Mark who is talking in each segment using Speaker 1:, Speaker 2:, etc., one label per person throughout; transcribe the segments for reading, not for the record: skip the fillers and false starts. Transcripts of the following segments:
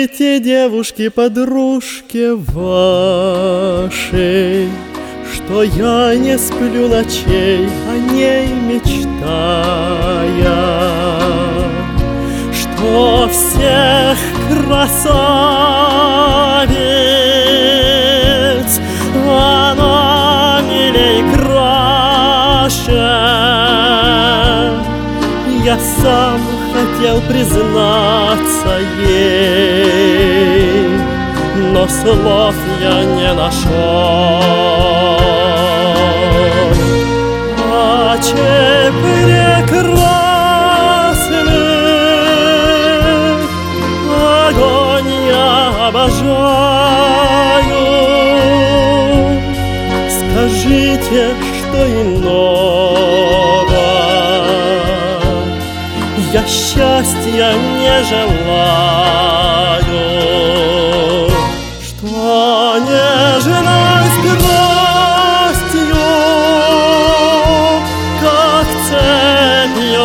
Speaker 1: Скажите, девушке-подружке вашей, что я не сплю ночей, о ней мечтая, что всех красавиц она милей краше. Я сам хотел признаться ей, но слов я не нашел. Очей прекрасных огонь я обожаю. Скажите, что иного я счастья не желаю, что нежной страстью, как цепью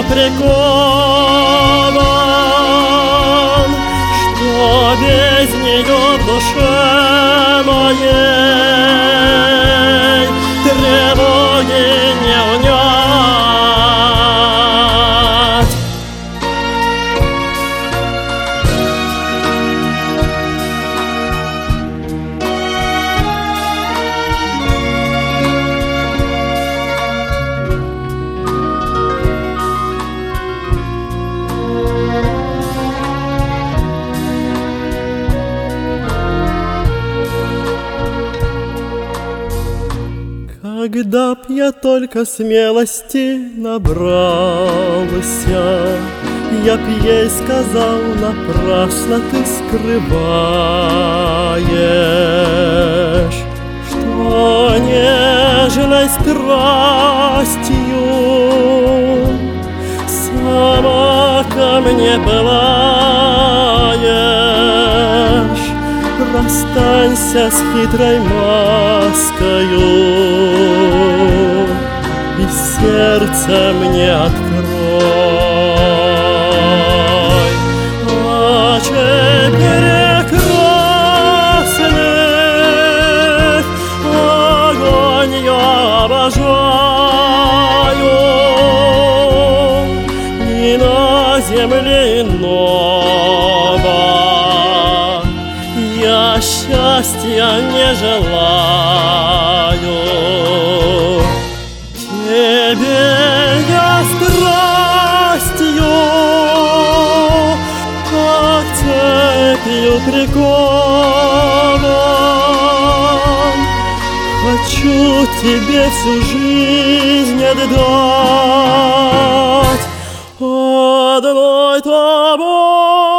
Speaker 1: прикован, что без нее в душе моей тревоги не унять. Когда б я только смелости набрался, я б ей сказал: напрасно ты скрываешь, что нежной страстью сама ко мне пылаешь. Расстанься с хитрой маскою и сердце мне открой. Очей прекрасных огонь я обожаю, и на земле иного я счастья не желаю. Тебе я страстью, как цепью прикован, хочу тебе всю жизнь отдать одной тобой.